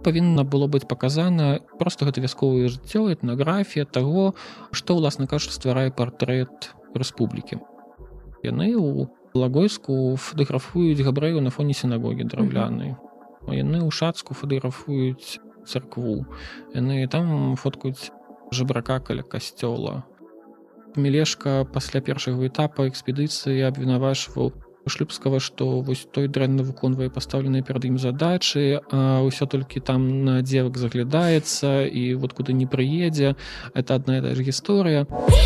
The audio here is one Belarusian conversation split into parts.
павінна было быць паказана проста гэта вясковае жыццё, этнаграфія таго, што, уласна кажучы, стварае партрэт рэспублікі. Яны ў Лагойску фатаграфуюць габрэяў на фоне сінагогі драўлянай. Яны ў Шацку фатаграфуюць царкву. Яны там фоткаюць жабрака каля касцёла. Мелешка пасля першага этапа экспедыцыі абвінавачваў Шлюбскага, што вось той дрэнна выконвае пастаўленыя перад ім задачы, а ўсё толькі там на дзевак заглядаецца і вот куды не прыедзе. Это адна і та ж гісторыя.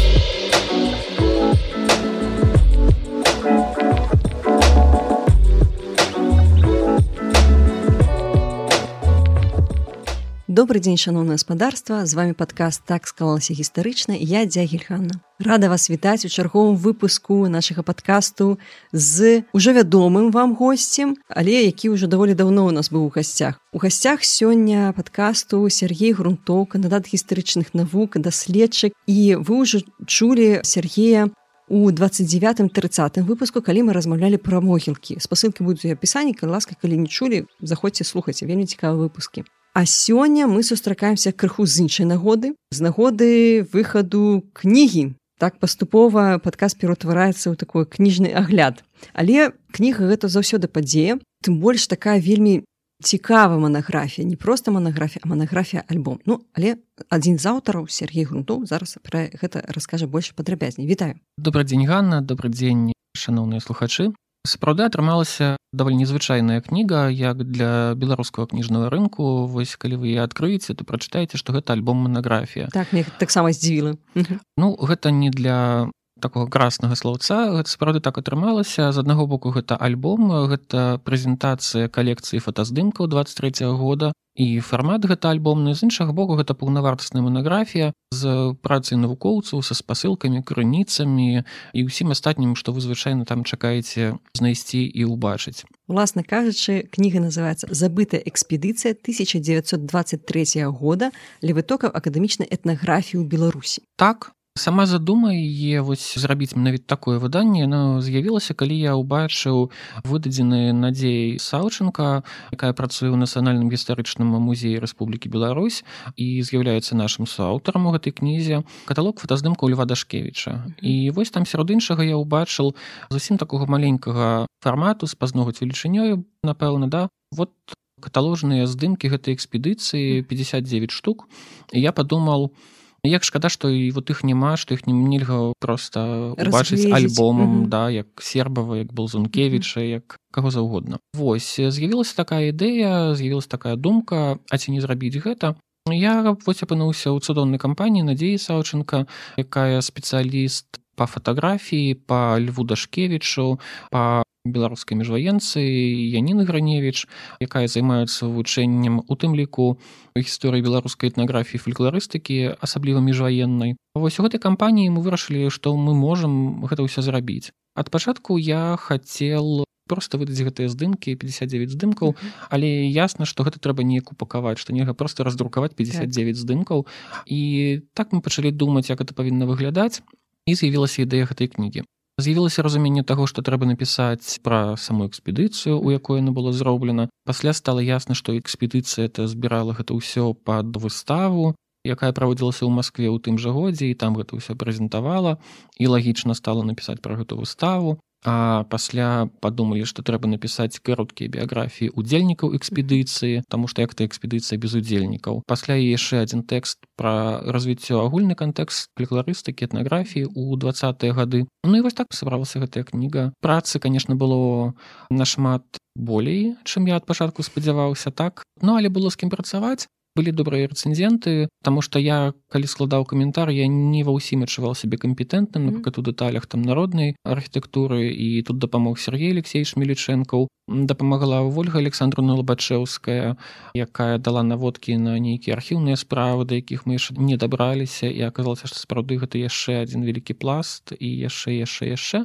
Добрый дзень, шановнае гаспадарства, з вами падкаст «Так склалася гістарычна», я Дзягіль Ганна. Рада вас вітаць у чарговым выпуску нашага падкасту з ужо вядомым вам госцем, але які ўжо даволі даўно ў нас быў у гасцях. У гасцях сёння падкасту Сергей Грунтоў, кандыдат гістарычных навук, даследчык, і вы ўжо чулі Сергея у 29-30 выпуску, калі мы размаўлялі пра могілкі. Спасылкі будуць у апісанні, калі ласка, калі не чулі, заходзьце, слухайце, вельмі цікавыя выпускі. А сёння мы сустракаемся крыху з іншай нагоды, з нагоды выхаду кнігі. Так паступова падкаст пераўтвараецца ў такой кніжны агляд. Але кніга гэта заўсёды падзея, тым больш такая вельмі цікавая манаграфія, не проста манаграфія, а манаграфія альбом. Але адзін з аўтараў, Сергей Грунтоў, зараз пра гэта раскажа больш падрабязней. Вітаю. Добрый дзень, Ганна, добрый дзень, шаноўныя слухачы. Сапраўды атрымалася даволі незвычайная кніга, як для беларускага кніжнага рынку. Вось калі вы яе адкрыеце, то прачытаеце, што гэта альбом-манаграфія. Так, мне таксама здзівіла. Гэта не для такога краснага слаўца, гэта сапраўды так атрымалася. З аднаго боку, гэта альбом, гэта прэзентацыя калекцыі фотаздымкаў 23-го года, і фармат гэта альбомны. З іншага боку, гэта паўнавартасная манаграфія з працай навукоўцаў, са спасылкамі, крыніцамі і ўсім астатнім, што вы звычайна там чакаеце знайсці і ўбачыць. Уласна кажучы, кніга называецца «Забытая экспедыцыя 1923 года для вытокаў акадэмічнай этнаграфіі ў Беларусі». Так. Сама задума яе зрабіць менавіта такое выданне, яно з'явілася, калі я ўбачыў выдадзены Надзеяй Саўченка, якая працуе ў Нацыянальным гістарычным музеі Рэспублікі Беларусь і з'яўляецца нашым суаўтарам у гэтай кнізе, каталог фотаздымкаў Льва Дашкевіча. І вось там сярод іншага я ўбачыў зусім такога маленькага фармату з пазногаць велічынёю, напэўна, да, вот каталожныя здымкі гэтай экспедыцыі, 59 штук. І я падумаў, як шкада, што і вот іх няма, што іх нельга проста убачыць альбомам, да, як Сербава, як Балзункевіча, як каго заўгодна. Вось, з'явілася такая ідэя, з'явілася такая думка, а ці не зрабіць гэта? Я апынуўся ў цудоўнай кампаніі Надзеі Саўченка, якая спецыяліст па фатаграфіі, па Льву Дашкевічу, па беларускай міжваенцы Яніны Граневіч, якая займаецца вывучэннем у тым ліку гісторыі беларускай этнаграфіі, фалькларыстыкі, асабліва міжваеннай. Вось у гэтай кампаніі мы вырашылі, што мы можам гэта ўсё зрабіць. Ад пачатку я хацеў проста выдаць гэтыя здымкі, 59 здымкаў, але ясна, што гэта трэба неяк упакаваць, што нельга проста раздрукаваць 59 здымкаў. І так мы пачалі думаць, як гэта павінна выглядаць, і з'явілася ідэя гэтай кнігі. З'явілася разуменне таго, што трэба напісаць пра саму экспедыцыю, у якой яна была зроблена. Пасля стала ясна, што экспедыцыя збірала гэта ўсё пад выставу, якая праводзілася ў Маскве ў тым жа годзе, і там гэта ўсё прэзентавала, і лагічна стала напісаць пра гэту выставу. А пасля падумалі, што трэба напісаць кароткія біяграфіі удзельнікаў экспедыцыі, таму што як-то экспедыцыя без удзельнікаў. Пасля яшчэ адзін тэкст пра развіццё, агульны кантэкст фалькларыстыкі, этнаграфіі ў 20-е гады. І вось так сабралася гэтая кніга. Працы, канешне, было нашмат болей, чым я ад пачатку спадзяваўся, так. Але было з кім працаваць. Былі добрыя рэцэнзенты, таму што я, калі складаў каментар, я не ва ўсім адчуваў сябе кампетэнтным, напрыклад, у дэталях там народнай архітэктуры, і тут дапамог Сергей Алексеевич Мелічэнкаў, дапамагла Вольга Александровна Лабачэўская, якая дала наводкі на нейкія архіўныя справы, да якіх мы яшчэ не дабраліся, і аказалася, што сапраўды гэта яшчэ адзін вялікі пласт, і яшчэ.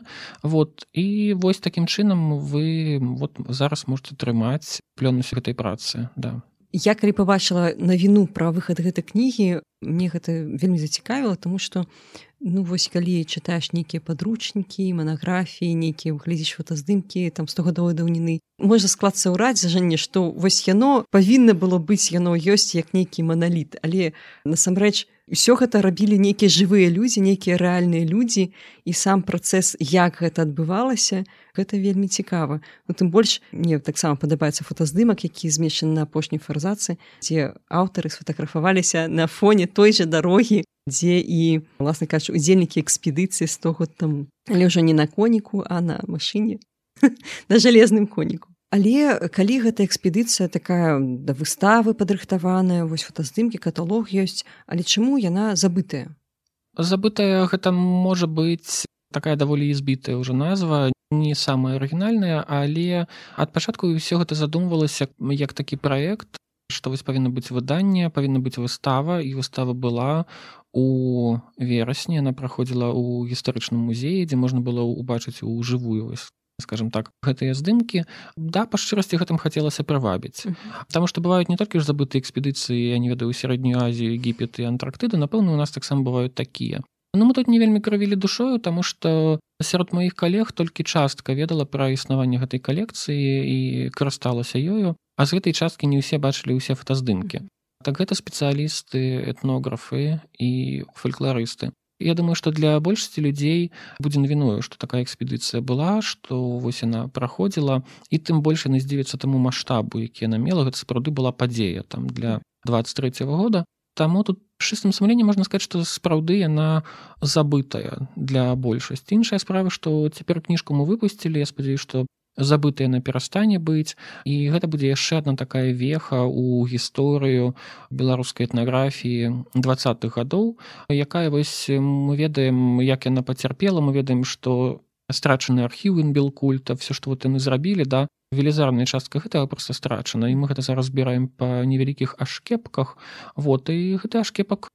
І вось такім чынам вы зараз можете трымаць плённасць гэтай працы, да. Я калі пабачыла навіну пра выхад гэтай кнігі, мне гэта вельмі зацікавіла, таму што Ну вось калі чытаеш нейкія падручнікі, манаграфіі, нейкія глядзіш фотаздымкі там 100гадовай даўніны, можа склацца ўражанне, што вось яно павінна было быць, яно ёсць як нейкі маналіт, але насамрэч усё гэта рабілі нейкія жывыя людзі, нейкія рэальныя людзі, і сам працэс, як гэта адбывалася, гэта вельмі цікава. Ну, тым больш мне таксама падабаецца фотаздымак, які змешчаны на апошняй фарзацы, дзе аўтары сфотаграфаваліся на фоне той жа дарогі, дзе і, власна кажучы, удзельнікі экспедыцыі 100 год таму. Але ўжо не на коніку, а на машыне, на жалезным коніку. Але калі гэта экспедыцыя такая да выставы падрыхтаваная, вось фотаздымкі, каталог ёсць, але чаму яна забытая? Забытая гэта можа быць такая даволі збітая ўжо назва, не самая арыгінальная, але ад пачатку ўсё гэта задумвалася як такі праект, што вось павінна быць выданне, павінна быць выстава, і выстава была у верасні, яна праходзіла ў гістарычным музеі, дзе можна было ўбачыць ужывую, скажем так, гэтыя здымкі. Да, па шчырасці гэтым хацелася прывабіць. Таму што бываюць не толькі ж забытыя экспедыцыі, я не ведаю, Сярэднюю Азію, Егіпет і Антарктыду, напэўна, у нас таксама бываюць такія. Ну, мы тут не вельмі крывілі душою, таму што сярод маіх калег толькі частка ведала пра існаванне гэтай калекцыі і карысталася ёю, а з гэтай часткі не ўсе бачылі ўсе фотаздымкі. Так гэта спецыялісты, этнографы і фалькларысты. Я думаю, што для большасці людзей будзе навіною, што такая экспедыцыя была, што вось яна праходзіла, і тым больш яны здзівяцца таму маштабу, які яна мела. Гэта сапраўды была падзея там для 23-го года. Таму тут чыстым сумленнем можна сказаць, што сапраўды яна забытая для большасці. Іншая справа, што цяпер кніжку мы выпусцілі, я спадзяюсь, што забытая яна перастане быць, і гэта будзе яшчэ адна такая веха ў гісторыю беларускай этнаграфіі 20-х гадоў, якая вось мы ведаем, як яна пацярпела, мы ведаем, што страчаны архіў інбелкульта, все, што вот яны зрабілі, да, велізарная частка гэтага проста страчана, і мы гэта зараз збіраем па невялікіх ашкепках, вот, і гэты ашкепак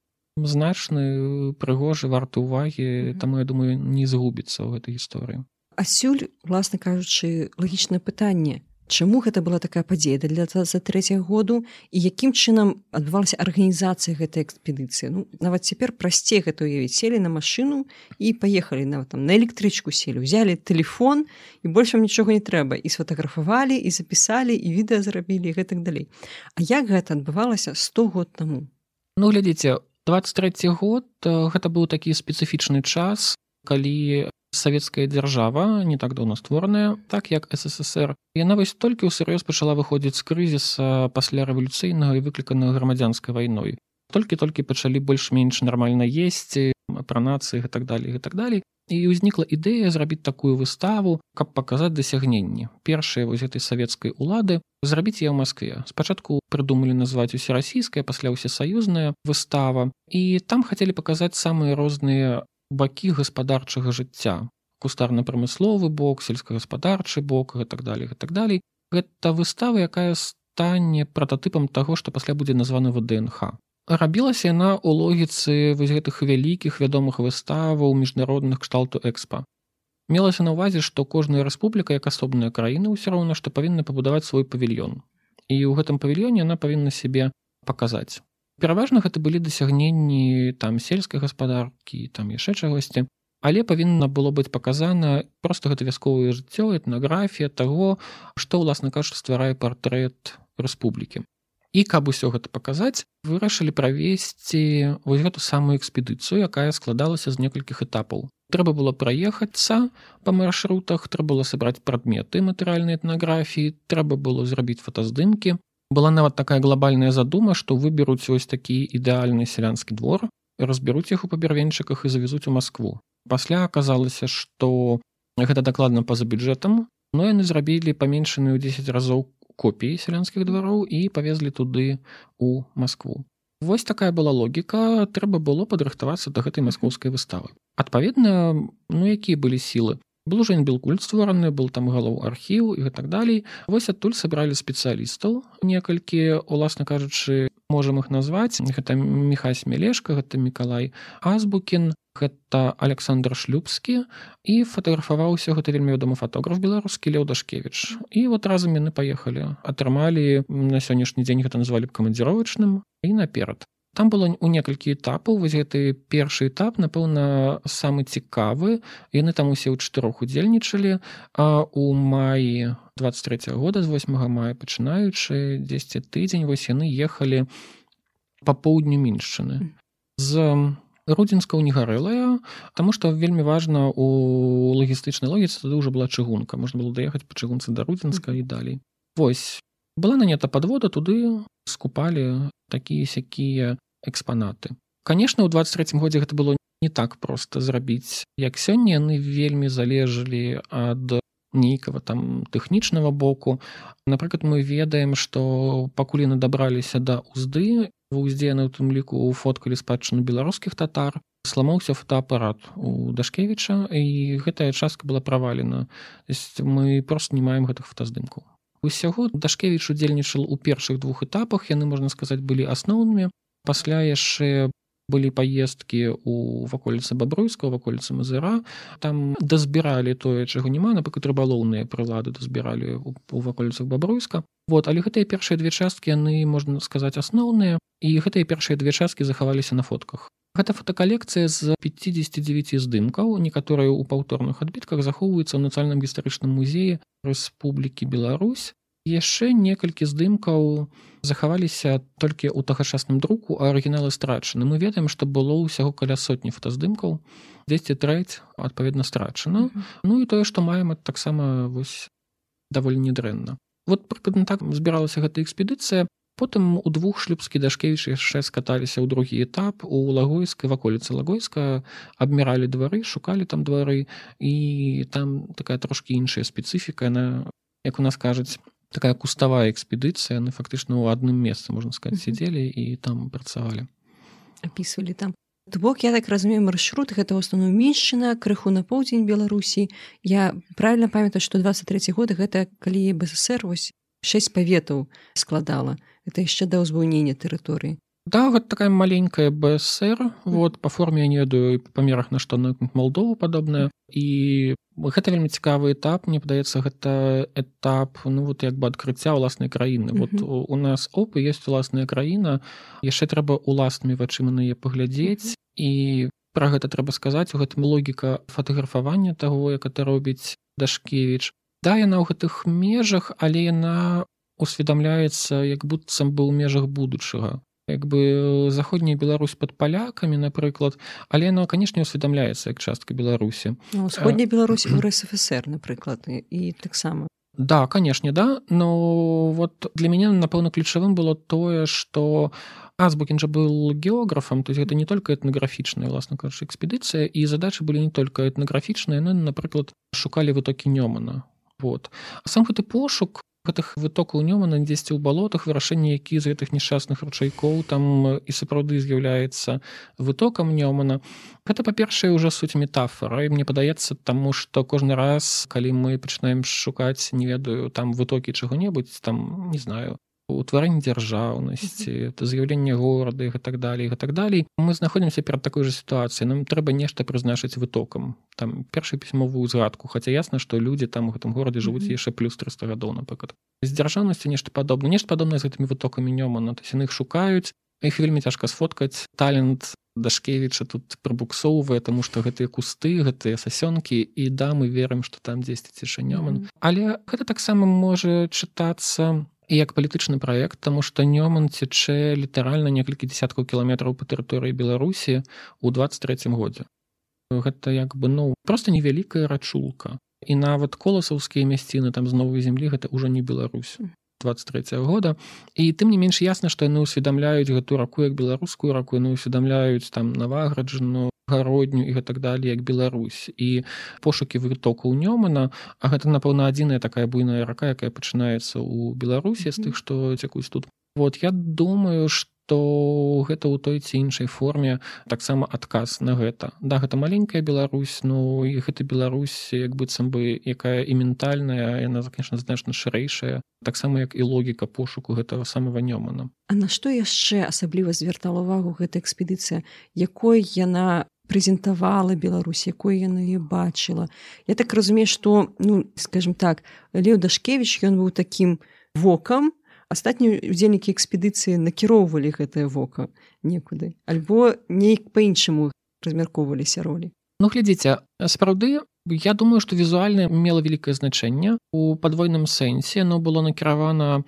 значны, прыгожы, варты ўвагі, таму, я думаю, не згубіцца ў гэтай гісторыі. Асюль, власна кажучы, лагічнае пытанне. Чаму гэта была такая падзея для 23-го году і якім чынам адбывалася арганізацыя гэтай экспедыцыі? Ну, нават цяпер прасцей гэта ўявіць. Селі на машыну і паехалі нават там на электрычку селі, узялі тэлефон і больш вам нічога не трэба. І сфотаграфавалі, і запісалі, і відэа зрабілі, і гэтак далей. А як гэта адбывалася 100 год таму? Ну, глядзіце, 23-й год гэта быў такі спецыфічны час, калі савецкая дзяржава, не так даўно створаная, так як СССР, яна вось толькі ўсур'ёз пачала выходзіць з крызіса пасля рэвалюцыйнага і выкліканага грамадзянскай вайной. Толькі-толькі пачалі больш-менш нармальна есці, апранацца і так далей. І ўзнікла ідэя зрабіць такую выставу, каб паказаць дасягненні. Першыя вось гэтай савецкай улады зрабіць яе ў Маскве. Спачатку прыдумалі назваць усерасійская, пасля ўсесаюзная выстава, і там хацелі паказаць самыя розныя бакі гаспадарчага жыцця. Кустарна-прамысловы бок, сельскагаспадарчы бок, і так далей. Гэта выстава, якая стане прататыпам таго, што пасля будзе названа ВДНХ. Рабілася яна ў логіцы вось гэтых вялікіх вядомых выставаў міжнародных кшталту экспа. Мелася на ўвазе, што кожная рэспубліка, як асобная краіна, ўсё роўна, што павінна пабудаваць свой павільён. І ў гэтым павільёне яна павінна сябе паказаць. Пераважна гэта былі дасягненні там сельскай гаспадаркі, там яшчэ чагосьці, але павінна было быць паказана проста гэта вясковае жыццё, этнаграфія таго, што, уласна кажучы, стварае партрэт рэспублікі. І каб усё гэта паказаць, вырашылі правесці вось гэту самую экспедыцыю, якая складалася з некалькіх этапаў. Трэба было праехацца па маршрутах, трэба было сабраць прадметы матэрыяльнай этнаграфіі, трэба было зрабіць фотаздымкі. Была нават такая глобальная задума, што выберуць ось такі ідэальны сялянскі двор, разберуць іх у пабярвенчыках і завезуць у Маскву. Пасля аказалася, што гэта дакладна па-за бюджэтам, но яны зрабілі паменшаныя ў 10 разоў копіі сялянскіх двароў і павезлі туды у Маскву. Вось такая была логіка, трэба было падрыхтавацца да гэтай маскоўскай выставы. Адпаведна, ну якія былі сілы? Был уже інбелкульт створаны, был там галоў архіў і так далей. Вось адтуль сабралі спецыялістаў некалькі, уласна кажучы, можам іх назваць. Гэта Міхась Смелешка, гэта Мікалай Азбукін, гэта Александр Шлюбскі, і фатаграфаваўся гэта вельмі вядомы фотограф беларускі Леў Дашкевіч. І вот разам яны паехалі, атрымалі, на сённяшні дзень гэта назвалі б камандзіровачным, і наперад. Там было ў некалькі этапаў. Вось гэты першы этап, напэўна, самы цікавы. Яны там усе ў 4 удзельнічалі. А у маі 23 года, з 8 мая пачынаючы, 10 тыдзень, вось яны ехалі па поўдню Міншчыны. З Рудзенска ў Негарэлае, таму што вельмі важна у лагістычнай логіцы, тады ўжо была чыгунка. Можна было даехаць па чыгунцы да Рудзенска і далей. Вось. Была нанята падвода, туды скупалі такія-сякія экспанаты. Канешне, ў 23 годзе гэта было не так проста зрабіць, як сёння. Яны вельмі залежалі ад нейкага там тэхнічнага боку. Напрыклад, мы ведаем, што пакуль яны дабраліся да Узды, ва Уздзе яны ў тым ліку фоткалі спадчыну беларускіх татар, сламаўся фотоапарат у Дашкевіча, і гэтая частка была правалена. Мы проста не маем гэтых фотаздымкаў. Усяго Дашкевіч удзельнічаў у першых 2 этапах, яны, можна сказаць, былі асноўнымі. Пасля яшчэ былі паездкі ў ваколіцы Бабруйска, ў ваколіцы Мазыра. Там дазбіралі тое, чаго няма, напрыклад, рыбалоўныя прылады дазбіралі ў ваколіцах Бабруйска. Але гэтыя першыя 2 часткі, яны, можна сказаць, асноўныя, і гэтыя першыя 2 часткі захаваліся на фотках. Гэта фотакалекцыя з 59 здымкаў, некаторыя ў паўторных адбітках захоўваюцца ў Нацыянальным гістарычным музеі Рэспублікі Беларусь. Яшчэ некалькі здымкаў захаваліся толькі ў тагачасным друку, а арыгіналы страчаны. Мы ведаем, што было ўсяго каля 100 фотаздымкаў, 10 трэць, адпаведна, страчана. Ну і тое, што маем, таксама вось даволі недрэнна. Прыкладна так збіралася гэта экспедыцыя. Потым у 2 Шлюбскі і Дашкевіч яшчэ скаталіся ў другі этап у Лагойскай, ваколіцы Лагойска, абміралі двары, шукалі там двары, і там такая трошкі іншая спецыфіка, яна, як у нас кажуць, такая куставая экспедыцыя, яны фактычна ў адным месцы, можна сказаць, сидзелі і там працавалі. Апісвалі там. То бок, я так разумею, маршрут гэта ў асноўным Міншчына, крыху на поўдзень Беларусі. Я правільна памятаю, што 23 год гэта калі БССР вось 6 паветаў складала. Это яшчэ да ўзбуйнення тэрыторыі. Да, гэта такая маленькая БСР, па форме я не ведаю, па памерах на што на Малдову падобная. І гэта вельмі цікавы этап, мне падаецца, гэта этап, як бы адкрыцця ўласнай краіны. У нас ёсць уласная краіна, яшчэ трэба уласнымі вачыма на яе паглядзець, і пра гэта трэба сказаць, у гэтым логіка фатаграфавання таго, як это робіць Дашкевіч. Да, яна ў гэтых межах, але яна усведамляецца, як быццам бы ў межах будучага. Як бы заходняя Беларусь пад палякамі, напрыклад, але яна, канешне, усведамляецца як частка Беларусі. Усходняя Беларусь у РСФСР, напрыклад, і таксама. Да, канешне, да, но для мяне, напэўна, ключавым было тое, што Азбукін жа быў географам, то есть гэта не толькі этнаграфічная, уласна кажучы, экспедыцыя, і задачы былі не толькі этнаграфічныя, яны, напрыклад, шукалі вытокі Нёмана. Сам гэты пошук гэтых вытокаў Нёмана дзесьці ў балотах, вырашэнне які з гэтых нешчасных ручайкоў там і сапраўды з'яўляецца вытокам Нёмана. Гэта, па-першае, ўжо суть метафора. І мне падаецца, таму што кожны раз, калі мы пачынаем шукаць, не ведаю, там вытокі чаго-небудзь, там, не знаю, утварэнне дзяржаўнасці, з'яўленне горада і так далей. Мы знаходзімся перад такой жа сітуацыяй. Нам трэба нешта прызначыць вытокам. Там першую пісьмовую згадку, хаця ясна, што людзі там у гэтым горадзе жывуць яшчэ плюс 300 гадоў, напрыклад. З дзяржаўнасцю нешта падобнае з гэтымі вытокамі Нёмана. То есть яны іх шукаюць, іх вельмі цяжка сфоткаць. Талент Дашкевіча тут прыбуксоўвае, таму што гэтыя кусты, гэтыя сасёнкі, і да, мы верым, што там дзесьці ціша Нёман. Але гэта таксама можа чытацца і як палітычны праект, таму што Нёман цячэ літаральна некалькі дзесяткаў кіламетраў па тэрыторыі Беларусі ў 23 годзе. Гэта як бы, проста невялікая рачулка. І нават коласаўскія мясціны там з Новай зямлі гэта ўжо не Беларусь 23 года. І тым не менш ясна, што яны ўсведамляюць гэту раку як беларускую раку, яны ўсведамляюць там Наваграджану, Гародню і гэтак далей, як Беларусь. І пошукі вытокаў Нёмана, а гэта, напэўна, адзіная такая буйная рака, якая пачынаецца ў Беларусі з тых, што цякуць тут. Я думаю, што гэта ў той ці іншай форме таксама адказ на гэта. Да, гэта маленькая Беларусь, і гэта Беларусь, як быццам бы, якая і ментальная, яна, конечно, значна шырэйшая, таксама як і логіка пошуку гэтага самага Нёмана. А на што яшчэ асабліва звяртала ўвагу гэта экспедыцыя, якой яна прэзентавала Беларусь, якой яна яе бачыла? Я так разумею, што, скажем так, Леў Дашкевіч, ён быў такім вокам, астатнія удзельнікі экспедыцыі накіроўвалі гэтае вока некуды, альбо неяк па-іншаму размяркоўваліся ролі? Ну, глядзіце, сапраўды, я думаю, што візуальна мела вялікае значэнне. У падвойным сэнсе оно было накіравана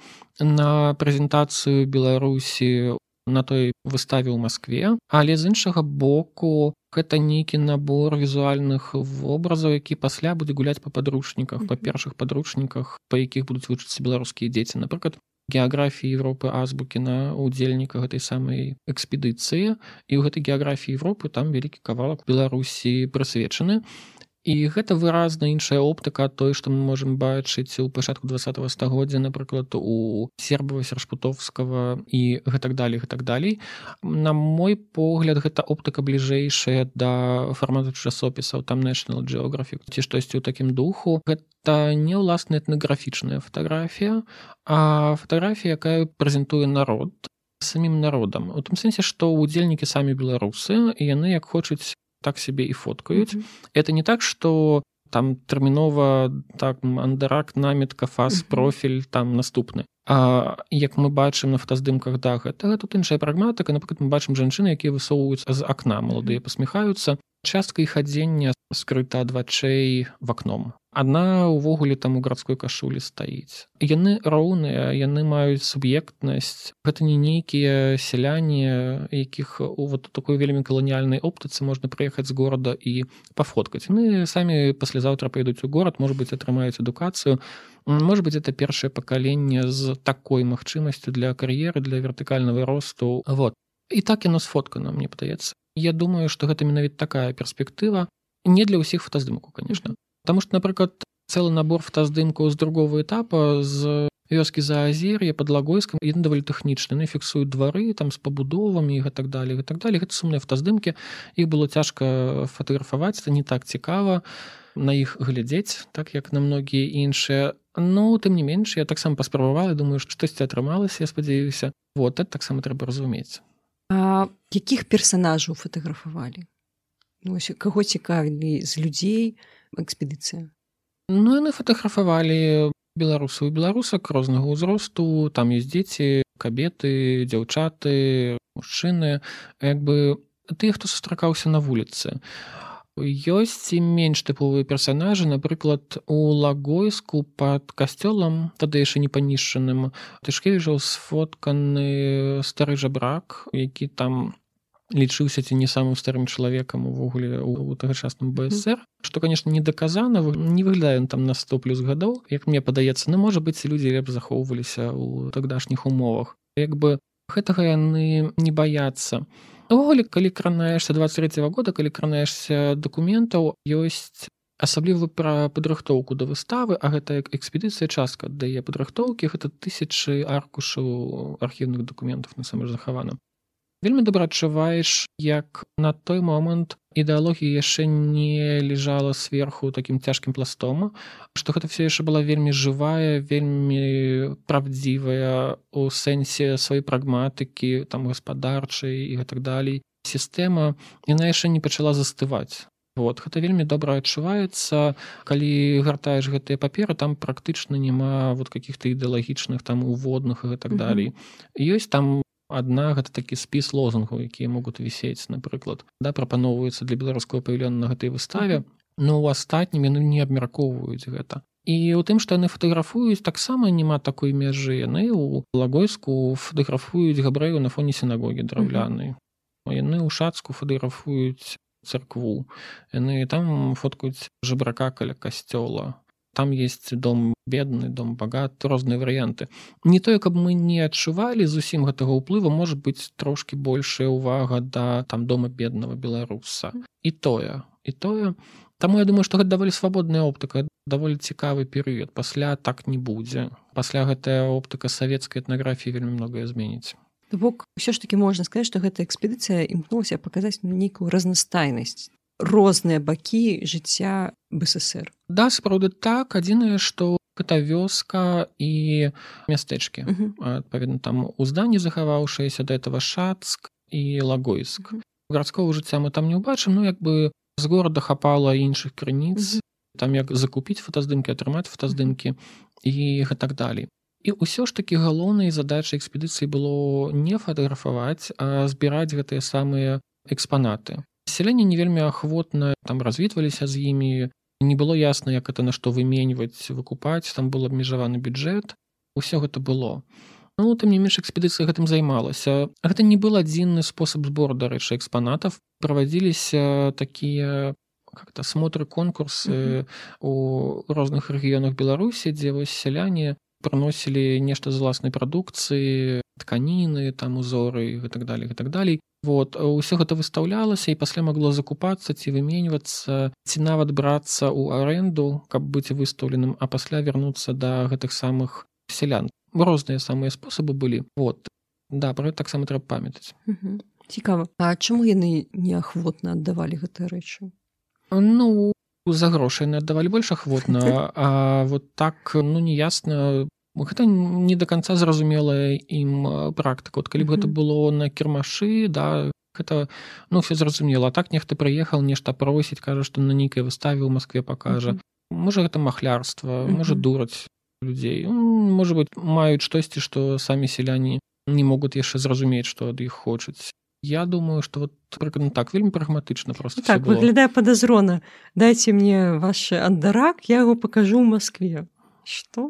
на прэзентацыю Беларусі на той выставе ў Маскве, але з іншага боку гэта нейкі набор візуальных вобразаў, які пасля будзе гуляць па падручніках, па першых падручніках, па якіх будуць вучыцца беларускія дзеці. Напрыклад, геаграфіі Европы азбукі на удзельніка гэтай самай экспедыцыі, і ў гэтай геаграфіі Европы там вялікі кавалак Беларусі прысвечаны. І гэта выразна іншая оптыка ад той, што мы можам бачыць у пачатку 20-го стагоддзя, напрыклад, у Сербава, Сершпутовскага і гэтак далей. На мой погляд, гэта оптыка бліжэйшая да фармату часопісаў, там National Geographic, ці штосьці ў такім духу. Гэта не ўласна этнаграфічная фатаграфія, а фатаграфія, якая прэзентуе народ самім народам. У тым сэнсе, што удзельнікі самі беларусы, і яны, як хочуць, так себе і фоткаюць. Это не так, што там тэрмінова так андерак, намітка, фас, профіль там наступны. А як мы бачым на фотаздымках да гэтага, тут іншая прагматыка. Напрыклад, мы бачым жанчыны, якія высоўваюцца з акна, маладыя пасміхаюцца. Частка іх адзення скрыта ад вачэй в акном. Адна ўвогуле там у гарадской кашулі стаіць. Яны роўныя, яны маюць суб'ектнасць. Гэта не нейкія сяляне, якіх у вот такой вельмі каланіяльнай оптыцы можна прыехаць з горада і пафоткаць. Яны самі паслязаўтра пойдуць у горад, можа быць, атрымаюць адукацыю. Можа быць, это першае пакаленне з такой магчымасцю для кар'еры, для вертыкальнага росту. Вот. І так яно сфоткана, мне падаецца. Я думаю, што гэта менавіта такая перспектыва. Не для ўсіх фотаздымкаў, конечно. Потому что, напрыклад, цэлы набор фотаздымкаў з другого этапа, з вёскі Заазер'я пад Лагойскам, яны даволі тэхнічны. Яны фіксуюць двары там з пабудовамі і гэтак далей. Гэта сумныя фотаздымкі. Іх было цяжка фатаграфаваць, это не так цікава на іх глядзець, так як на многія іншыя. Ну, тым не менш, я таксама паспрабавала, думаю, што штосьці атрымалася, я спадзяюся. Вот, это таксама трэба разумець. А якіх персанажаў фатаграфавалі? Ну, каго цікавілі з людзей экспедыцыя? Ну, яны фатаграфавалі беларусаў і беларусак рознага ўзросту, там ёсць дзеці, кабеты, дзяўчаты, мужчыны, як бы тыя, хто сустракаўся на вуліцы. Ёсць і менш тыповыя персанажы, напрыклад, у Лагойску пад касцёлам, тады яшчэ не панішчаным, Тышкевічаў сфотканы стары жабрак, які там лічыўся ці не самым старым чалавекам увогуле у тагачасным БСР, што, конечно, не даказана, не выглядае ён там на 100 плюс гадоў, як мне падаецца, но, можа быць, людзі лепш захоўваліся ў тагдашніх умовах. Як бы гэтага яны не баяцца. Увогуле, калі кранаешся 23-го года, калі кранаешся дакументаў, ёсць асабліва пра падрыхтоўку да выставы, а гэта экспедыцыя частка аддае падрыхтоўкі, гэта 1000 аркушаў архіўных дакументаў насамрэч захавана. Вельмі добра адчуваеш, як на той момант ідэалогія яшчэ не лежала сверху такім цяжкім пластом, што гэта все яшчэ была вельмі жывая, вельмі правдзівая у сэнсе сваёй прагматыкі, там гаспадарчай і гэтак далей. Сістэма, яна яшчэ не пачала застываць. Вот, гэта вельмі добра адчуваецца, калі гартаеш гэтыя паперы, там практычна няма вот каких-то ідэалагічных там уводных і гэтак далей. Ёсць там адна, гэта такі спіс лозунгаў, якія могуць вісець, напрыклад, да, прапаноўваюцца для беларускага павільёна на гэтай выставе, но ў астатнім яны не абмяркоўваюць гэта. І ў тым, што яны фатаграфуюць, таксама няма такой мяжы. Яны ў Лагойску фатаграфуюць габрэяў на фоне сінагогі драўлянай. Яны ў Шацку фатаграфуюць царкву. Яны там фоткаюць жабрака каля касцёла. Там есть дом бедны, дом багаты, розныя варыянты. Не тое, каб мы не адчувалі зусім гэтага ўплыву, можа быць трошкі большая ўвага да там дома беднага беларуса. І тое. Таму я думаю, што гэта даволі свабодная оптыка, даволі цікавы перыяд. Пасля так не будзе. Пасля гэтая оптыка савецкай этнаграфіі вельмі многае зменіць. То бок, ўсё ж такі можна сказаць, што гэта экспедыцыя імкнулася паказаць нейкую разнастайнасць, розныя бакі жыцця БССР. Да, сапраўды так. Адзінае, што гэта вёска і мястэчкі. Адпаведна, там у зданні захаваўшыеся да этого Шацк і Лагойск. Гарадскога жыцця мы там не ўбачым, ну як бы з горада хапала іншых крыніц, там як закупіць фотаздымкі, атрымаць фотаздымкі і гэтак далей. І ўсё ж такі галоўнай задачай экспедыцыі было не фатаграфаваць, а збіраць гэтыя самыя экспанаты. Сяляне не вельмі ахвотна там развітваліся з імі, не было ясна, як это на што выменьваць, выкупаць, там был абмежаваны бюджэт, усё гэта было. Ну, тым не менш, экспедыцыя гэтым займалася. Гэта не был адзінны спосаб збору, дарэчы, экспанатаў. Правадзіліся такія как-то смотры, конкурсы у розных рэгіёнах Беларусі, дзе вось сяляне прыносілі нешта з уласнай прадукцыі, тканіны, там узоры і так далее, і так далее. Вот, усё гэта выстаўлялася і пасля магло закупацца ці выменьвацца, ці нават брацца ў арэнду, каб быць выстаўленым, а пасля вярнуцца да гэтых самых сялян. Розныя самыя спосабы былі. Вот. Да, пра гэта таксама трэба памятаць. Цікава. А чаму яны неахвотна аддавалі гэтыя рэчы? Ну, за грошы яны аддавалі больш ахвотна, а вот так, ну, неясна. Гэта не да канца зразумелая ім практыка. От калі б гэта было на кірмашы, да, гэта, ну, все зразумела. А так нехта прыехаў, нешта просіць, кажа, што на нейкай выставе ў Маскве пакажа. Можа, гэта махлярства, можа, дураць людзей. Можа быць, маюць штосьці, што самі сяляне не могуць яшчэ зразумець, што ад іх хочуць. Я думаю, што вот прыкладна так, вельмі прагматычна проста так, выглядае падазрона. Дайце мне ваш андарак, я яго пакажу ў Маскве. Што?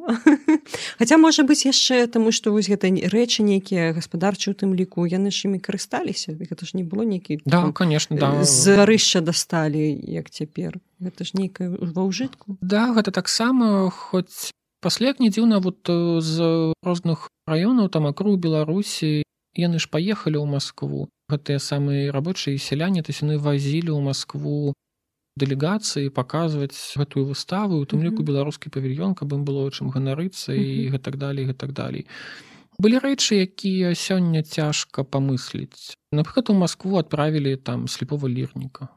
Хаця, можа быць, яшчэ таму, што вось гэта рэчы нейкія гаспадарчыя ў тым ліку, яны ж імі карысталіся. Гэта ж не было нейкі... Да, конечно, да. З гарышча дасталі, як цяпер. Гэта ж нейкае ва ўжытку. Да, гэта таксама, хоць пасля, як не дзіўна, вот з розных раёнаў, там, акруг Беларусі, яны ж паехалі ў Маскву. Гэтыя самыя рабочыя і сяляне, то есть яны вазілі ў Маскву дэлегацыі паказваць гэтую выставу, у тым ліку беларускі павільён, каб ім было чым ганарыцца і гэтак далей, гэтак далей. Былі рэчы, якія сёння цяжка памысліць. Напрыклад, у Маскву адправілі там слепого лірніка.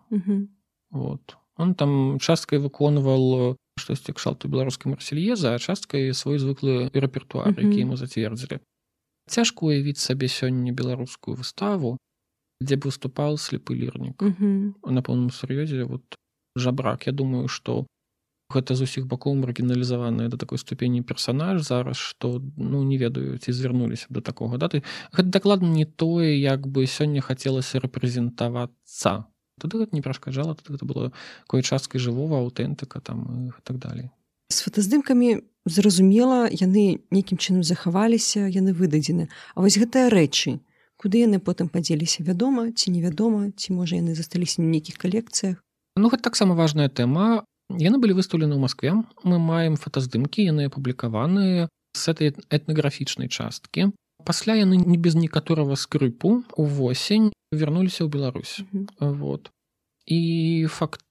Вот. Он там часткай выконваў штосьці кшталту беларускай марсельезы, а часткай свой звыклы рэпертуар, які яму зацвердзілі. Цяжка уявіць сабе сёння беларускую выставу, дзе б выступаў слепы лірнік. На поўным сур'ёзе, вот, жабрак. Я думаю, што гэта з усіх бакоў маргіналізаваны да такой ступені персанаж зараз, што, ну, не ведаю, ці звярнуліся да такога. Да? Гэта дакладна не тое, як бы сёння хацелася рэпрэзентавацца. Тады гэта не перашкаджала, тады гэта было такой часткай жывога, аўтэнтыка там, і так далей. З фотаздымкамі, зразумела, яны нейкім чынам захаваліся, яны выдадзены. А вось гэтыя рэчы, куды яны потым падзеліся, вядома ці невядома, ці, можа, яны засталіся на нейкіх калекцыях? Ну, гэта таксама важная тэма. Яны былі выстаўлены ў Маскве. Мы маем фотаздымкі, яны апублікаваныя з этой этнаграфічнай часткі. Пасля яны не без некаторага скрыпу увосень вярнуліся ў Беларусь. Вот. І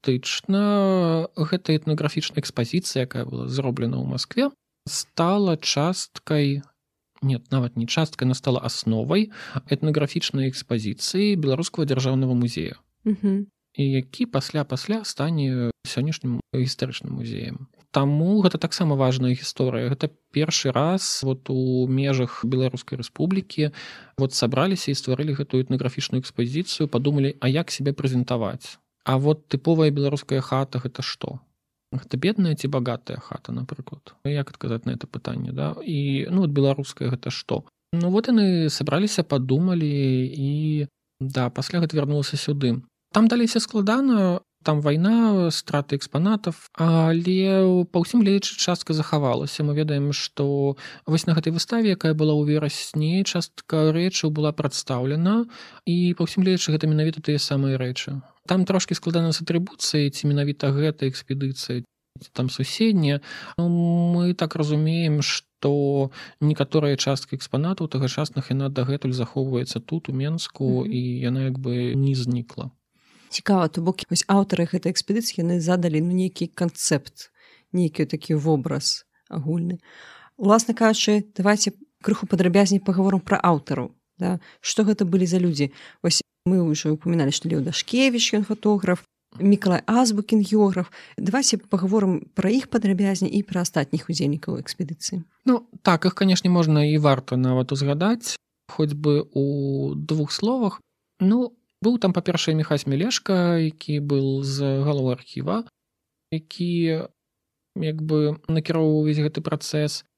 фактычна гэта этнаграфічная экспазіцыя, якая была зроблена ў Маскве, стала часткай, нет, нават не часткай, она стала асновай этнаграфічнай экспазіцыі Беларускага дзяржаўнага музея. І які пасля стане сённяшнім гістарычным музеем. Таму гэта таксама важная гісторыя. Гэта першы раз вот у межах Беларускай рэспублікі вот сабраліся і стварылі гэтую этнаграфічную экспазіцыю, падумалі, а як сябе прэзентаваць? А вот тыповая беларуская хата гэта што? Гэта бедная ці багатая хата, напрыклад? Як адказаць на это пытанне, да? І, ну, вот беларуская гэта што? Ну, вот яны сабраліся, падумалі і, да, пасля гэта вярнулася сюды. Там далейся складана, там вайна, страты экспанатаў, але па ўсім гледзячы частка захавалася. Мы ведаем, што вось на гэтай выставе, якая была ў верасні, частка рэчаў была прадстаўлена, і па ўсім гледзячы гэта менавіта тыя самыя рэчы. Там трошкі складана з атрыбуцыяй, ці менавіта гэта экспедыцыя, ці там суседняя. Мы так разумеем, што некаторая частка экспанатаў тагачасных яна дагэтуль захоўваецца тут, у Менску, і яна як бы не знікла. Цікава, то бок вось аўтары гэтай экспедыцыі яны задалі, ну, нейкі канцэпт, нейкі такі вобраз агульны. Уласна кажучы, давайце крыху падрабязней пагаворым пра аўтараў, да? Што гэта былі за людзі? Вось мы ўжо упаміналі, што Леў Дашкевіч, ён фотограф, Мікалай Азбукін, географ. Давайце пагаворым пра іх падрабязней і пра астатніх удзельнікаў экспедыцыі. Ну, так, іх, канешне, можна і варта нават узгадаць, хоць бы у двух словах. Ну, быў там, па-першае, Міхась Мелешка, які быў з галовы архіва, які як бы накіроўваў увесь гэты працэс.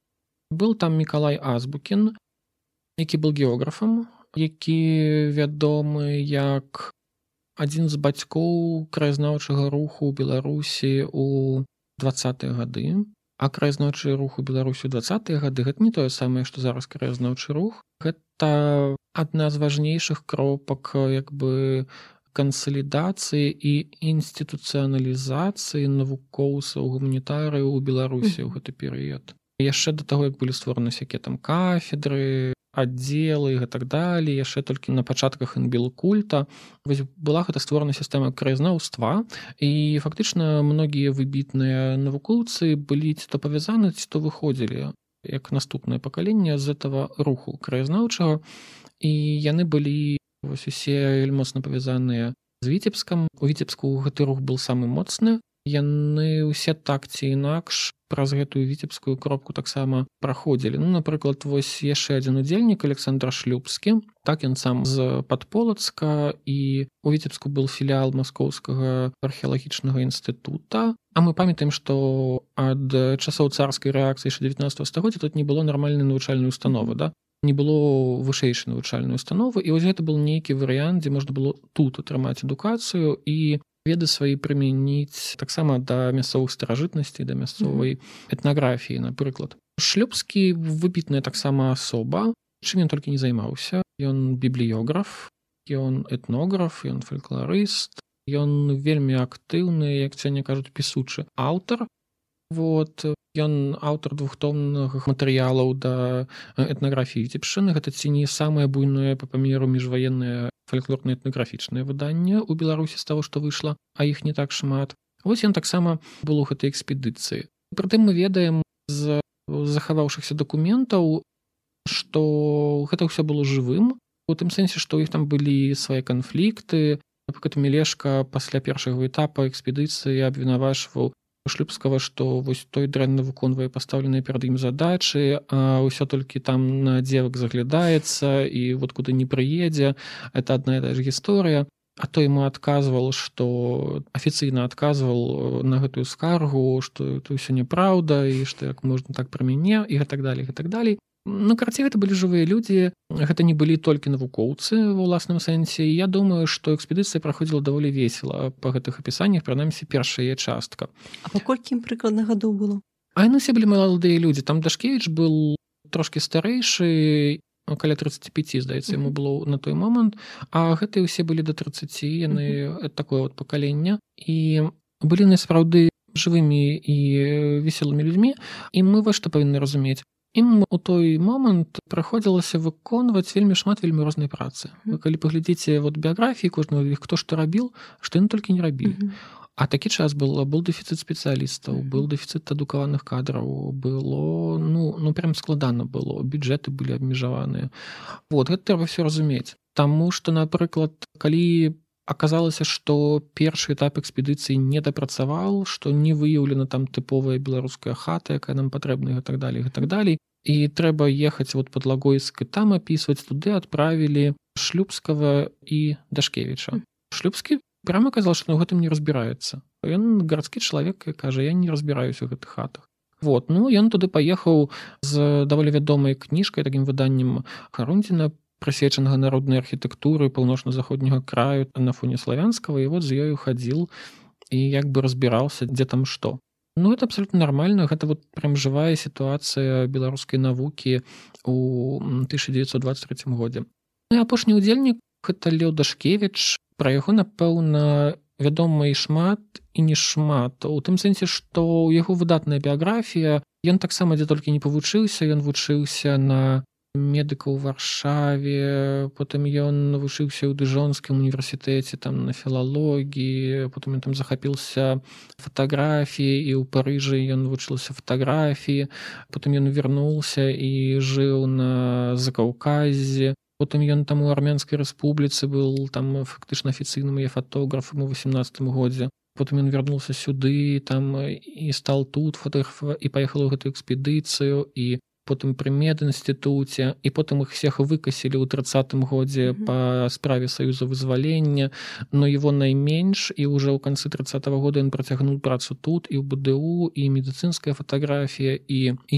Был там Мікалай Азбукін, які быў географам, які вядомы як адзін з бацькоў краязнаўчага руху ў Беларусі ў 20-е гады. А краязнаўчы рух у Беларусі ў 20-е гады гэта не тое самае, што зараз краязнаўчы рух. Гэта адна з важнейшых кропак як бы кансалідацыі і інстытуцыяналізацыі навукоўцаў, гуманітарыяў у Беларусі ў гэты перыяд. Яшчэ да таго, як былі створаны всякія там кафедры, аддзелы і так далее, яшчэ толькі на пачатках інбілкульта была гэта створана сістэма краязнаўства, і фактычна многія выбітныя навукоўцы былі ці то павязаны, ці то выходзілі як наступнае пакаленне з этого руху краязнаўчага, і яны былі усе вельмі моцна павязаныя з Віцебскам. У Віцебску гэты рух был самы моцны. Яны ўсе так ці інакш праз гэтую віцебскую кропку таксама праходзілі. Напрыклад, вось яшчэ адзін удзельнік Александр Шлюбскі. Так, ён сам з Падполацка, і у Віцебску был філіал Маскоўскага археалагічнага інстытута. А мы памятаем, што ад часоў царскай рэакцыі 19 стагоддзя тут не было нармальнай навучальнай установы, да? Не было вышэйшай навучальнай установы, і вось гэта был нейкі варыянт, дзе можна было тут атрымаць адукацыю і веды свае прымяніць таксама да мясцовых старажытнасцей, да мясцовай этнаграфіі, напрыклад. Шлюбскі выбітная таксама асоба, чым ён толькі не займаўся. Ён бібліёграф, ён этнограф, ён фалькларыст, ён вельмі актыўны, як сёння кажуць, пісучы аўтар. Вот. Ён аўтар двухтомных матэрыялаў да этнаграфіі Віцебшчыны. Гэта ці не самае буйное па памеру міжваеннае фальклорна-этнаграфічнае выданне ў Беларусі з таго, што выйшла, а іх не так шмат. Вось ён таксама был у гэтай экспедыцыі. Прытым мы ведаем з захаваўшыхся дакументаў, што гэта ўсё было жывым, у тым сэнсе, што ў іх там былі свае канфлікты. Напрыклад, Мелешка пасля першага этапа экспедыцыі абвінавачваў Шлюбскага, што вось той дрэнна выконвае пастаўленыя перад ім задачы, а ўсё толькі там на дзевак заглядаецца і вот куды не прыедзе. Это адна і та ж гісторыя. А то яму адказваў, што афіцыйна адказваў на гэтую скаргу, што это ўсё няпраўда і што як можна так пра мяне і гэтак далей, гэтак далей. Карацей, гэта былі жывыя людзі, гэта не былі толькі навукоўцы ва ўласным сэнсе. І я думаю, што экспедыцыя праходзіла даволі весела па гэтых апісаннях, прынамсі першая частка. А па колькі ім прыкладна гадоў было? А яны ўсе былі маладыя людзі. Там Дашкевіч был трошкі старэйшы, каля 35, здаецца, яму было на той момант, а гэтыя ўсе былі да 30, яны такое вот пакаленне. І былі насапраўды жывымі і веселымі людзьмі, і мы вось што павінны разумець. Ім у той момант прыходзілася выконваць вельмі шмат вельмі рознай працы. Вы калі паглядзіце вот біяграфіі кожнага з іх, хто што рабіл, што яны толькі не рабілі. А такі час был дэфіцыт спецыялістаў, был дэфіцыт адукаваных кадраў, было, прям складана было, бюджэты былі абмежаваныя. Вот, гэта трэба ўсё разумець. Таму што, напрыклад, калі аказалася, што першы этап экспедыцыі не дапрацаваў, што не выяўлена там тыповая беларуская хата, якая нам патрэбна, і так далей. І трэба ехаць вот пад Лагойск і там апісваць, туды адправілі Шлюбскага і Дашкевіча. Шлюбскі прямо казал, што ў гэтым не разбіраецца. Ён гарадскі чалавек, кажа, я не разбіраюся ў гэтых хатах. Вот, ён туды паехаў з даволі вядомай кніжкай, такім выданнем Харундзіна, прысвечанага народнай архітэктуры паўночна-заходняга краю на фоне славянскага, і вот з ёю хадзіл і як бы разбіраўся, дзе там што. Это абсолютно нормально, гэта вот прям жывая сітуацыя беларускай навукі ў 1923 годзе. І апошні ўдзельнік гэта Леў Дашкевіч. Пра яго, напэўна, вядома і шмат, і не шмат. У тым сэнсе, што ў яго выдатная біяграфія, ён таксама дзе толькі не павучыўся, ён вучыўся на медыка ў Варшаве, потым ён навучыўся ў Дыжонскім універсітэце там на філалогіі, потым ён там захапіўся фатаграфіяй, і ў Парыжы ён вучыўся фатаграфіі, потым ён вярнуўся і жыў на Закаўказі, потым ён там у Армянскай рэспубліцы быў там фактычна афіцыйным яе фатографам у 18 годзе. Потым ён вярнуўся сюды там і стал тут фотографаваць, і паехаў у гэтую экспедыцыю, і потым пры медінстытуце, і потым іх всех выкасілі ў 30-м годзе па справе Саюза вызвалення, но его найменш, і ўжо ў канцы 30-го года ён працягнуў працу тут, і ў БДУ, і медыцынская фатаграфія, і ён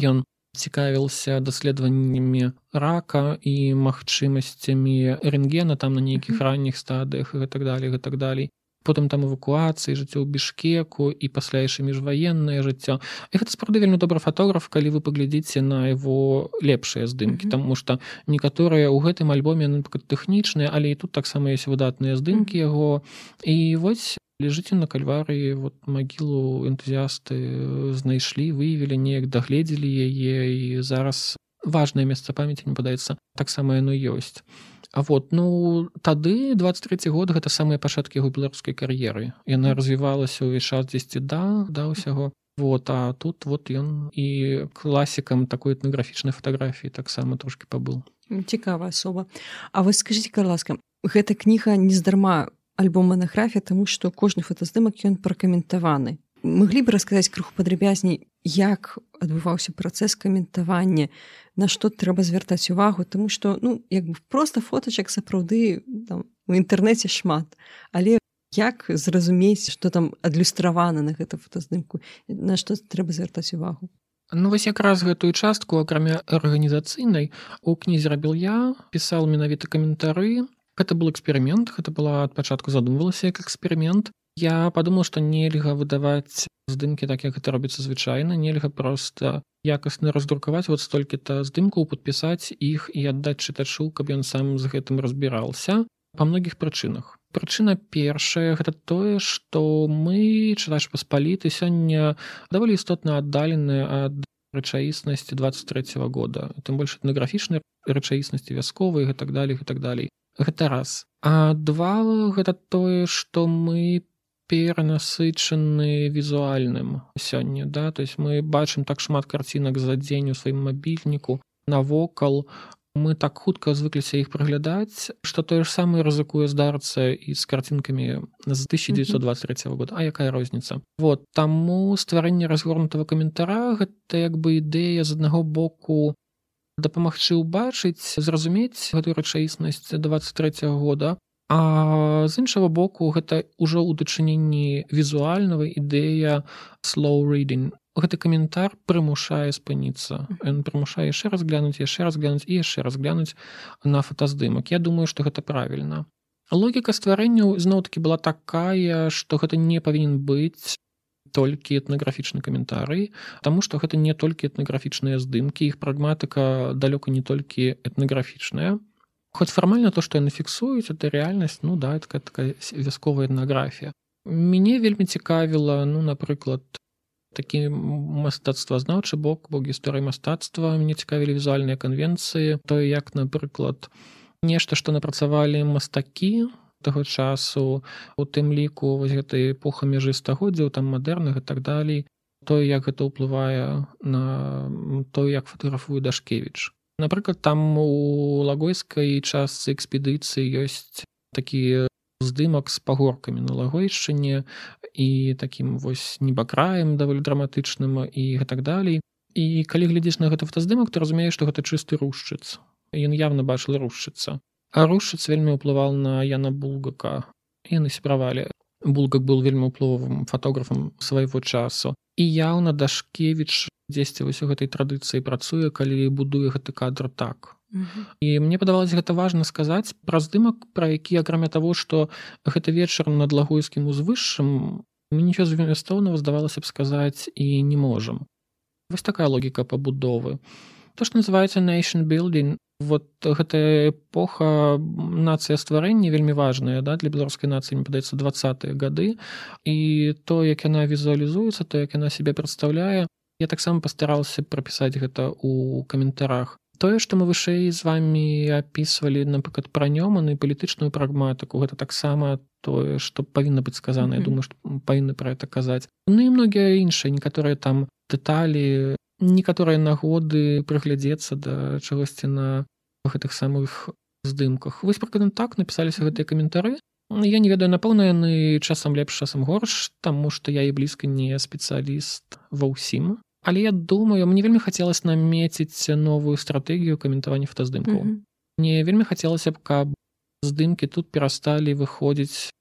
цікавіўся даследаваннямі рака і магчымасцямі рэнтгена там на нейкіх ранніх стадыях і гэтак далей. Потым там эвакуацыі, жыццё ў Бішкеку і пасля яшчэ міжваеннае жыццё. І гэта сапраўды вельмі добры фотограф, калі вы паглядзіце на яго лепшыя здымкі, таму што некаторыя ў гэтым альбоме, напрыклад, тэхнічныя, але і тут таксама ёсць выдатныя здымкі яго. І вось ляжыць ён на кальварыі, вот магілу энтузіасты знайшлі, выявілі, неяк дагледзелі яе, і зараз важнае месца памяці, мне падаецца, таксама яно ёсць. А вот, тады 23 год гэта самыя пачаткі яго беларускай кар'еры. Яна развівалася ўвесь час дзесьці да ўсяго. Вот, а тут вот ён і класікам такой этнаграфічнай фатаграфіі таксама трошкі пабыў. Цікавая асоба. А вось скажыце, калі ласка, гэта кніга нездарма альбом манаграфія, таму што кожны фотаздымак ён пракаментаваны. Маглі б расказаць крыху падрабязней, як адбываўся працэс каментавання, на што трэба звяртаць увагу, таму што проста фотачак сапраўды у інтэрнэце шмат, але як зразумець, што там адлюстравана на гэта фотаздымку, на што трэба звяртаць увагу? Вось якраз гэтую частку, акрамя арганізацыйнай, у кнізе рабіў я, пісаў менавіта каментары. Гэта был эксперымент, гэта была ад пачатку задумвалася як эксперымент. Я падумаў, што нельга выдаваць здымкі так, як гэта робіцца звычайна, нельга проста якасна раздрукаваць вот столькі-то здымкаў, падпісаць іх і аддаць чытачу, каб ён сам з гэтым разбіраўся па многіх прычынах. Прычына першая гэта тое, што мы, чытач паспаліты, сёння даволі істотна аддалены ад рэчаіснасці 23 года, тым больш этнаграфічнай рэчаіснасці вясковай і так далей. Гэта раз. А два, гэта тое, што мы перанасычаны візуальным сёння, да? То есть мы бачым так шмат карцінак за дзень у сваім мабільніку, навокал, мы так хутка звыкліся іх праглядаць, што тое ж самае рызыкуе здарыцца і з карцінкамі з 1923 года. А якая розніца? Вот, таму стварэнне разгорнутага каментара гэта як бы ідэя з аднаго боку дапамагчы ўбачыць, зразумець гэтую рэчаіснасць 23 года, а з іншага боку гэта ўжо ў дачыненні візуальнага ідэя slow reading. Гэты каментар прымушае спыніцца. Ён прымушае яшчэ раз глянуць і яшчэ раз глянуць на фотаздымак. Я думаю, што гэта правільна. Логіка стварэння зноў-такі была такая, што гэта не павінен быць толькі этнаграфічны каментарый, таму што гэта не толькі этнаграфічныя здымкі, іх прагматыка далёка не толькі этнаграфічная. Хоць фармальна то, што яны фіксуюць, это рэальнасць, такая вясковая этнаграфія. Мяне вельмі цікавіла, напрыклад, такі мастацтвазнаўчы бок гісторыі мастацтва, мяне цікавілі візуальныя канвенцыі, тое, як, напрыклад, нешта, што напрацавалі мастакі таго часу, у тым ліку вось гэтай эпоха мяжы стагоддзяў, там мадэрнах і так далей, тое, як гэта ўплывае на тое, як фатаграфуе Дашкевіч. Напрыклад, там у лагойскай частцы экспедыцыі ёсць такі здымак з пагоркамі на Лагойшчыне і такім вось небакраем даволі драматычным і гэтак далей. І калі глядзіш на гэты фотаздымак, ты разумееш, што гэта чысты рушчыц. Ён явна бачыў рушчыца. А рушчыц вельмі ўплываў на Яна Булгака. Яны сябравалі. Булгак был вельмі ўплывовым фотографам свайго часу. І яўна Дашкевіч дзесьці вось у гэтай традыцыі працуе, калі будуе гэты кадр так. І мне падавалася гэта важна сказаць пра здымак, пра які, акрамя таго, што гэта вечар над Лагойскім узвышшам, мы нічого зместоўнага, здавалася б, сказаць і не можам. Вось такая логіка пабудовы. То, што называецца nation building, вот гэтая эпоха нацыя стварэння вельмі важная, да, для беларускай нацыі, мне падаецца, 20-е гады, і то, як яна візуалізуецца, то, як яна сябе прадстаўляе, я таксама пастаралася прапісаць гэта ў каментарах. Тое, што мы вышэй з вамі апісвалі, напрыклад, пра Нёман і палітычную прагматыку, гэта таксама тое, што павінна быць сказана. Я думаю, што павінны пра гэта казаць. І многія іншыя, некаторыя там дэталі, некаторыя нагоды прыглядзецца да чагосьці на гэтых самых здымках. Вось прыкладна так напісаліся гэтыя каментары. Я не ведаю, напэўна, яны часам лепш, часам горш, таму што я і блізка не спецыяліст ва ўсім. Але я думаю, мне вельмі хацелася намеціць новую стратэгію каментавання фотаздымкаў. Мне вельмі хацелася б, каб здымкі тут перасталі выходзіць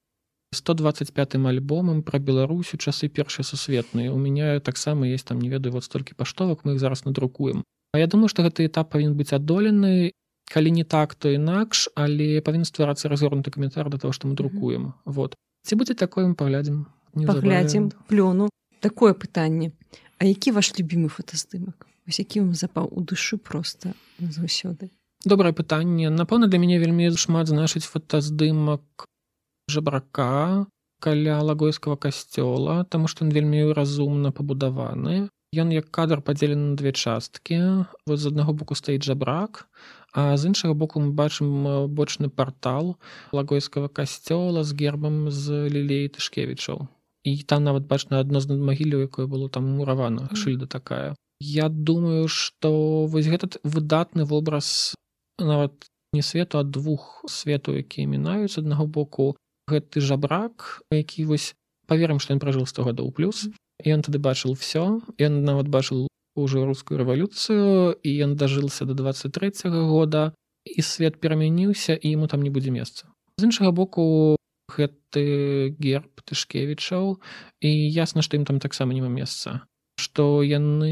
125-м альбомам пра Беларусь у часы Першай сусветнай. У мяне таксама есть там, не ведаю, вот столькі паштовак, мы іх зараз надрукуем. Я думаю, што гэты этап павінен быць адолены, калі не так, то інакш, але павінен стварацца разгорнуты каментар да таго, што мы друкуем. Вот. Ці будзе такое, мы паглядзім. Паглядзім плёну. Такое пытанне. А які ваш любімы фотаздымак? Вось які вам запаў у душу проста заўсёды? Добрае пытанне. Напэўна, для мяне вельмі шмат значыць фотаздымак жабрака каля Лагойскага касцёла, таму што ён вельмі разумна пабудаваны. Ён як кадр падзелены на две часткі. Вось з аднаго боку стаіць жабрак, а з іншага боку мы бачым бочны партал Лагойскага касцёла з гербам з лілей Тышкевічаў. І там нават бачна адно з надмагілляў, якое было там муравана, шыльда такая. Я думаю, што вось гэтый выдатны вобраз нават не свету, а двух свету, якія мінаюць. З аднаго боку гэты жабрак, які вось паверым, што ён пражыў 100 гадоў плюс, і ён тады бачыў всё, ён нават бачыў уже рускую рэвалюцыю, і ён дажыўся до 23-го года, і свет перамяніўся, і яму там не будзе месца. З іншага боку, гэты герб Тышкевічаў, і ясна, што ім там таксама няма месца. Што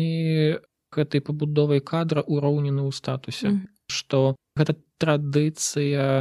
яны гэтай пабудовай кадра ўроўнены ў статусе. Што гэта традыцыя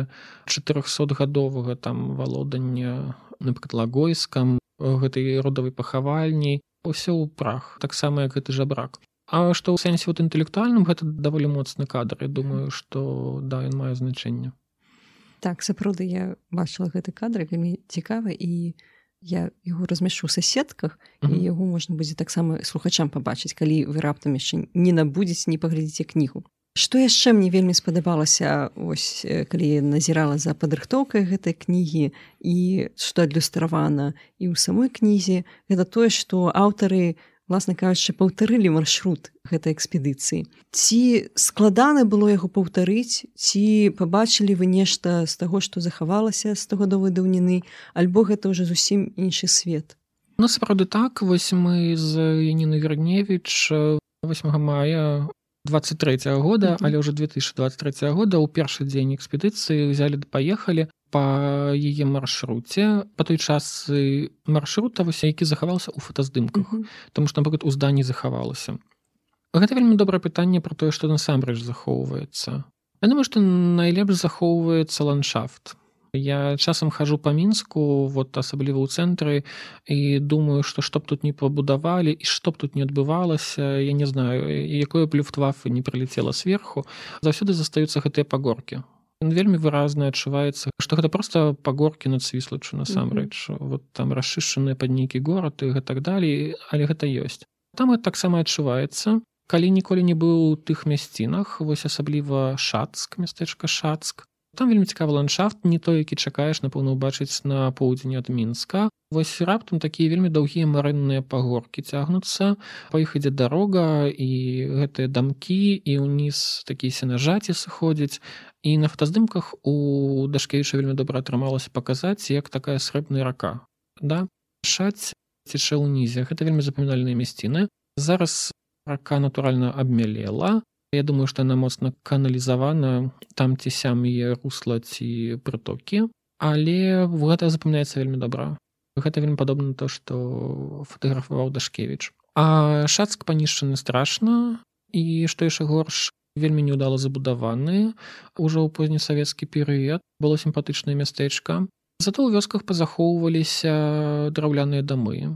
400-гадовага там валодання, напрыклад, Лагойскам, гэтай родавай пахавальні, ўсё ў прах, таксама як гэты жабрак. А што ў сэнсе вот інтэлектуальным, гэта даволі моцны кадр. Я думаю, што да, ён мае значэнне. Так, сапраўды, я бачыла гэты кадр, вельмі цікавы, і я яго размяшчу ў сасетках, і яго можна будзе таксама слухачам пабачыць, калі вы раптам яшчэ не набудзеце, не паглядзіце кнігу. Што яшчэ мне вельмі спадабалася, ось, калі я назірала за падрыхтоўкай гэтай кнігі, і што адлюстравана і ў самой кнізе, гэта тое, што аўтары, власна кажучы, паўтарылі маршрут гэтай экспедыцыі. Ці складана было яго паўтарыць, ці пабачылі вы нешта з таго, што захавалася 100-гадовай даўніны, альбо гэта ўжо зусім іншы свет? Ну, сапраўды так. Вось мы з Янінай Верневіч 8 мая 23-го года, але ўжо 2023 года ў першы дзень экспедыцыі взялі да паехалі па яе маршруце, па той час маршрута, вось, які захаваўся ў фотаздымках, таму што, напрыклад, у зданні захавалася. Гэта вельмі добрае пытанне пра тое, што насамрэч захоўваецца. Я думаю, што найлепш захоўваецца ландшафт. Я часам хожу па Мінску, вот, асабліва ў цэнтры, і думаю, што б тут не пабудавалі, і што б тут не адбывалася, я не знаю, якое б люфтваффе не прилетела сверху, заўсёды застаюцца гэтыя пагоркі. Вельмі выразна адчуваецца, што гэта проста пагоркі над Свіслаччу насамрэч. Вот там расчышчаныя пад нейкі горад і гэтак далей, але гэта ёсць. Там гэта таксама адчуваецца. Калі ніколі не быў у тых мясцінах, вось асабліва Шацк, мястэчка Шацк, там вельмі цікавы ландшафт, не той, які чакаеш, напэўна, убачыць на поўдзень ад Мінска. Вось раптам такія вельмі даўгія марэнныя пагоркі цягнуцца, па іх ідзе дарога, і гэтыя дамкі, і ўніз такія сенажаці сыходзяць. І на фотаздымках у Дашкевіча вельмі добра атрымалася паказаць, як такая срэбная рака. Да? Шаць цячэ ўнізе. Гэта вельмі запамінальныя мясціны. Зараз рака натуральна абмялела. Я думаю, што яна моцна каналізавана, там ці сям яе русла ці прытокі, але гэта запамінаецца вельмі добра. Гэта вельмі падобна на то, што фатаграфаваў Дашкевіч. А Шацк панішчаны страшна, і што яшчэ горш, вельмі неўдала забудаваны, ужо ў познесавецкі перыяд, было сімпатычнае мястэчка. Зато ў вёсках пазахоўваліся драўляныя дамы.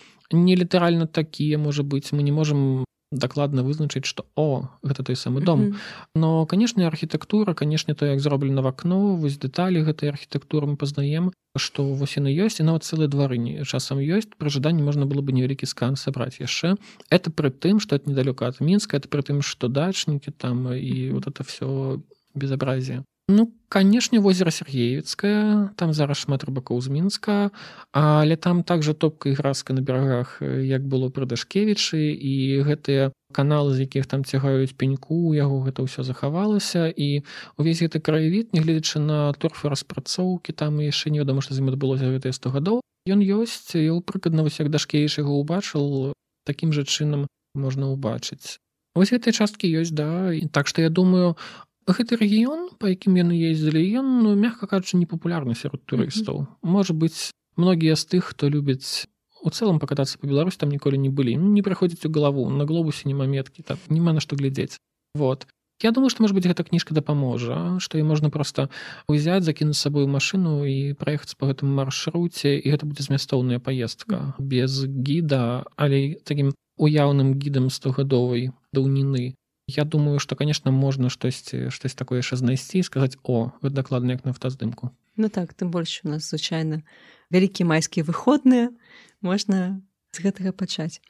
Не літаральна такія, можа быць, мы не можам дакладна вызначыць, што гэта той самы дом. Но, канешне, архітэктура, канешне, то, як зроблена вакно, вось дэталі гэтай архітэктуры мы пазнаем, што вось яны ёсць, і нават цэлыя двары часам ёсць. Пры жаданні можна было бы невялікі скан сабраць яшчэ. Это пры тым, што это недалёка ад Мінска, это пры тым, што дачнікі там, і вот это всё безобразие. Ну, канешне, возера Сергеевіцкае, там зараз шмат рыбакоў з Мінска, але там также топка і гразка на берагах, як было пры Дашкевічы, і гэтыя каналы, з якіх там цягаюць пеньку, у яго гэта ўсё захавалася, і увесь гэты краявід, нягледзячы на торфараспрацоўкі, там яшчэ невядома, што з ім адбылося гэтыя 100 гадоў, ён ёсць, і прыкладна вось як Дашкевіч яго ўбачыў, такім жа чынам можна ўбачыць. Вось гэтыя часткі ёсць, да, і так што я думаю, гэты рэгіён, па якім яны ездзілі, ён, мякка кажучы, не папулярны сярод турыстаў. Можа быць, многія з тых, хто любіць у цэлым пакатацца па Беларусі, там ніколі не былі. Не прыходзіць у галаву, на глобусе няма меткі, там няма на што глядзець. Вот. Я думаю, што, можа быць, гэта кніжка дапаможа, што і можна проста ўзяць, закінуць з сабой машыну і праехаць па гэтым маршруце, і гэта будзе змястоўная паездка без гіда, але такім уяўным гідам 100гадовай даўніны. Я думаю, што, конечно, можна штосьці такое яшчэ знайсці і сказаць: о, гэта дакладна як на фотаздымку. Ну так, тым больш у нас звычайна вялікія майскія выходныя, можна з гэтага пачаць.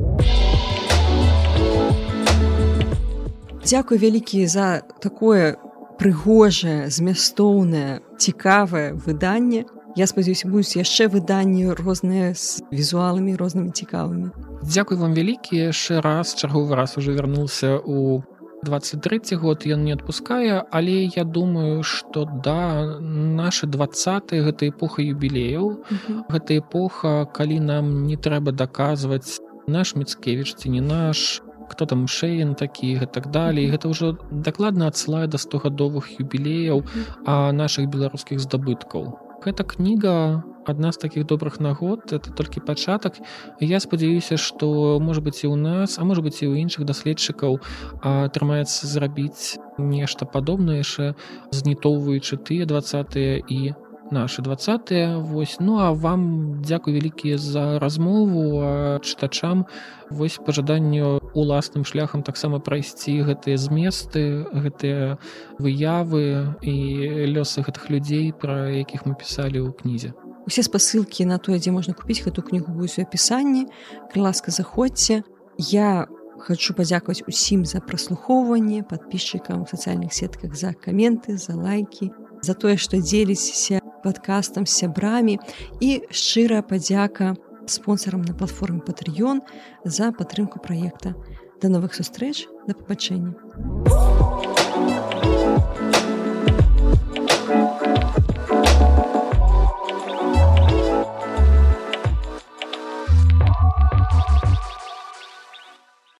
Дзякуй вялікі за такое прыгожае, змястоўнае, цікавае выданне. Я спадзяюся, будуць яшчэ выданні розныя з візуаламі, рознымі цікавымі. Дзякуй вам вялікі яшчэ раз, чарговы раз уже вярнуўся ў 23 год, ён не адпускае, але я думаю, што да, наша 20-е гэта эпоха юбілеяў, гэта эпоха, калі нам не трэба даказваць, наш Міцкевіч ці не наш, хто там Шэйн такі і так далей. Гэта ўжо дакладна адсылае да 100гадовых юбілеяў нашых беларускіх здабыткаў. Гэта кніга адна з такіх добрых нагод, это толькі пачатак. Я спадзяюся, што, можа быць, і ў нас, а можа быць, і ў іншых даследчыкаў атрымаецца зрабіць нешта падобнае яшчэ, знітоўваючы тыя 20-е і нашы 20-е. Вось. Ну, а вам дзякуй вялікі за размову, а чытачам вось пажаданне уласным шляхам таксама прайсці гэтыя зместы, гэтыя выявы і лёсы гэтых людзей, пра якіх мы пісалі ў кнізе. Усе спасылкі на тое, дзе можна купіць гэту кнігу, будуць у апісанні. Калі ласка, заходзьце. Я хочу падзякаваць усім за праслухоўванне, падпісчыкам у сацыяльных сетках за каменты, за лайкі, за тое, што дзеліцеся падкастам з сябрамі, і шчырая падзяка спонсарам на платформе Patreon за падтрымку праекта. Да новых сустрэч, да пабачэння.